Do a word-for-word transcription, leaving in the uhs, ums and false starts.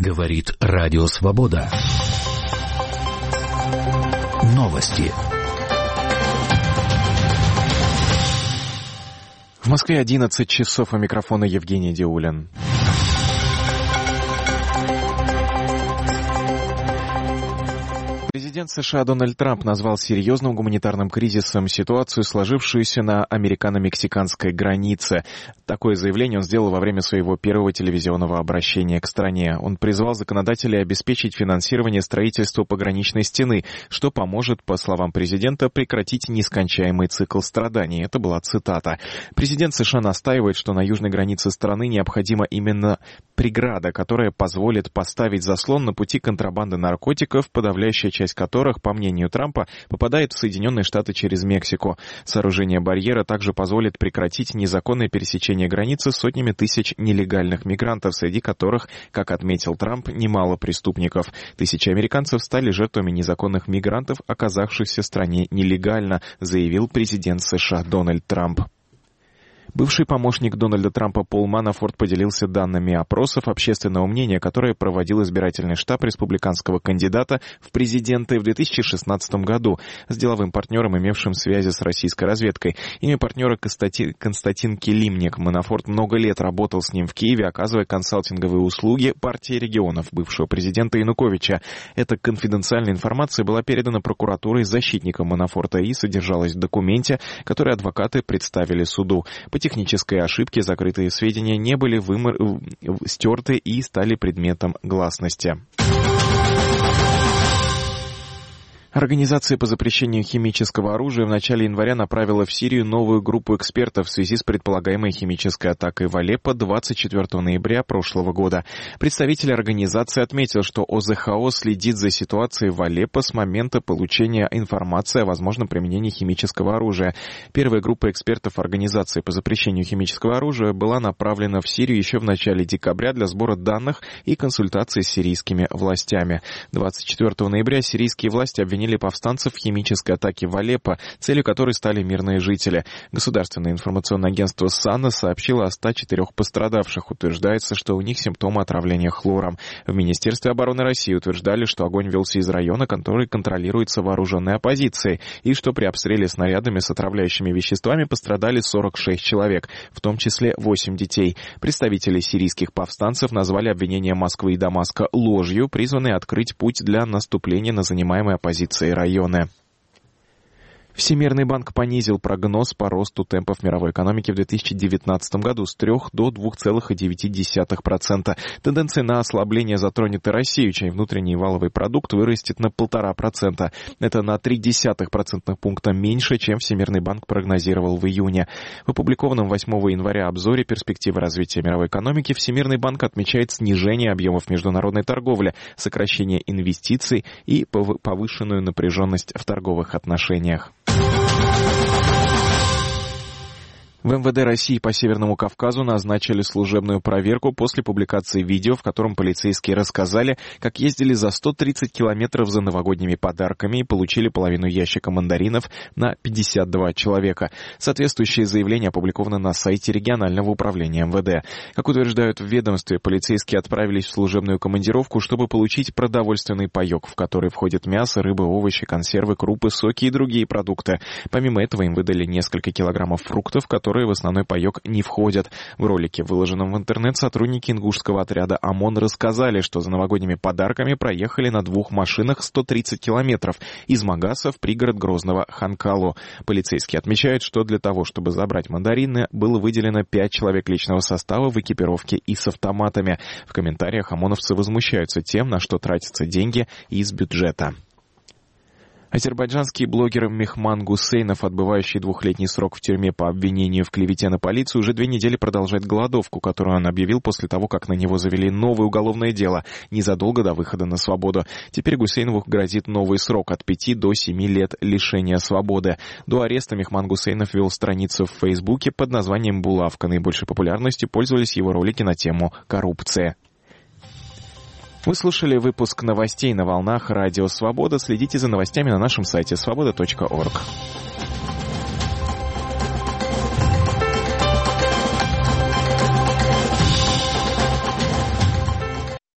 Говорит Радио Свобода. Новости. В Москве одиннадцать часов, у микрофона Евгений Диулин. Президент США Дональд Трамп назвал серьезным гуманитарным кризисом ситуацию, сложившуюся на американо-мексиканской границе. Такое заявление он сделал во время своего первого телевизионного обращения к стране. Он призвал законодателей обеспечить финансирование строительства пограничной стены, что поможет, по словам президента, прекратить нескончаемый цикл страданий. Это была цитата. Президент США настаивает, что на южной границе страны необходима именно преграда, которая позволит поставить заслон на пути контрабанды наркотиков, подавляющая часть которых, по мнению Трампа, попадает в Соединенные Штаты через Мексику. Сооружение барьера также позволит прекратить незаконное пересечение границы сотнями тысяч нелегальных мигрантов, среди которых, как отметил Трамп, немало преступников. Тысячи американцев стали жертвами незаконных мигрантов, оказавшихся в стране нелегально, заявил президент США Дональд Трамп. Бывший помощник Дональда Трампа Пол Манафорт поделился данными опросов общественного мнения, которые проводил избирательный штаб республиканского кандидата в президенты в две тысячи шестнадцатом году с деловым партнером, имевшим связи с российской разведкой. Имя партнера Константин, Константин Келимник. Манафорт много лет работал с ним в Киеве, оказывая консалтинговые услуги партии регионов бывшего президента Януковича. Эта конфиденциальная информация была передана прокуратурой защитникам Манафорта и содержалась в документе, который адвокаты представили суду. По технической ошибке закрытые сведения не были вымор... стерты и стали предметом гласности. Организация по запрещению химического оружия в начале января направила в Сирию новую группу экспертов в связи с предполагаемой химической атакой в Алеппо двадцать четвёртого ноября прошлого года. Представитель организации отметил, что О Зэ Ха О следит за ситуацией в Алеппо с момента получения информации о возможном применении химического оружия. Первая группа экспертов Организации по запрещению химического оружия была направлена в Сирию еще в начале декабря для сбора данных и консультаций с сирийскими властями. двадцать четвёртого ноября сирийские власти обвинили повстанцев в химической атаке в Алеппо, целью которой стали мирные жители. Государственное информационное агентство САНА сообщило о ста четырёх пострадавших. Утверждается, что у них симптомы отравления хлором. В Министерстве обороны России утверждали, что огонь велся из района, который контролируется вооруженной оппозицией, и что при обстреле снарядами с отравляющими веществами пострадали сорок шесть человек, в том числе восемь детей. Представители сирийских повстанцев назвали обвинения Москвы и Дамаска ложью, призванной открыть путь для наступления на занимаемые оппозицией районы. Всемирный банк понизил прогноз по росту темпов мировой экономики в две тысячи девятнадцатом году с трёх до двух целых девяти десятых процента. Тенденция на ослабление затронет и Россию, чей внутренний валовый продукт вырастет на полтора процента. Это на три десятых процентных пункта меньше, чем Всемирный банк прогнозировал в июне. В опубликованном восьмого января обзоре перспективы развития мировой экономики Всемирный банк отмечает снижение объемов международной торговли, сокращение инвестиций и повышенную напряженность в торговых отношениях. В эм вэ дэ России по Северному Кавказу назначили служебную проверку после публикации видео, в котором полицейские рассказали, как ездили за сто тридцать километров за новогодними подарками и получили половину ящика мандаринов на пятьдесят два человека. Соответствующее заявление опубликовано на сайте регионального управления эм вэ дэ. Как утверждают в ведомстве, полицейские отправились в служебную командировку, чтобы получить продовольственный паёк, в который входит мясо, рыба, овощи, консервы, крупы, соки и другие продукты. Помимо этого им выдали несколько килограммов фруктов, которые которые в основной паёк не входят. В ролике, выложенном в интернет, сотрудники ингушского отряда ОМОН рассказали, что за новогодними подарками проехали на двух машинах сто тридцать километров из Магаса в пригород Грозного Ханкалу. Полицейские отмечают, что для того, чтобы забрать мандарины, было выделено пять человек личного состава в экипировке и с автоматами. В комментариях ОМОНовцы возмущаются тем, на что тратятся деньги из бюджета. Азербайджанский блогер Мехман Гусейнов, отбывающий двухлетний срок в тюрьме по обвинению в клевете на полицию, уже две недели продолжает голодовку, которую он объявил после того, как на него завели новое уголовное дело незадолго до выхода на свободу. Теперь Гусейнову грозит новый срок от пяти до семи лет лишения свободы. До ареста Мехман Гусейнов вел страницу в Фейсбуке под названием «Булавка». Наибольшей популярностью пользовались его ролики на тему коррупции. Вы слушали выпуск новостей на волнах Радио Свобода. Следите за новостями на нашем сайте свобода точка орг.